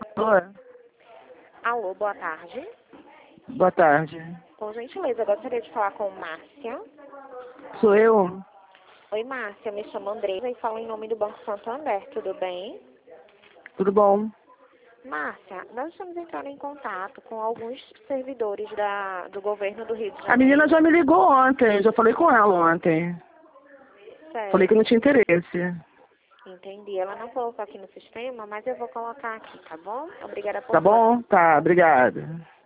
Alô? Alô, boa tarde. Boa tarde. Com gentileza, eu gostaria de falar com Márcia. Sou eu? Oi, Márcia, me chamo Andresa e falo em nome do Banco Santander, tudo bem? Tudo bom? Márcia, nós estamos entrando em contato com alguns servidores do governo do Rio de A menina Janeiro. já me ligou ontem, já falei com ela ontem. Falei que não Certo, tinha interesse. entendi. Ela não colocou aqui no sistema, mas eu vou colocar aqui, tá bom? Obrigada por Tá sua bom? Tá, obrigada.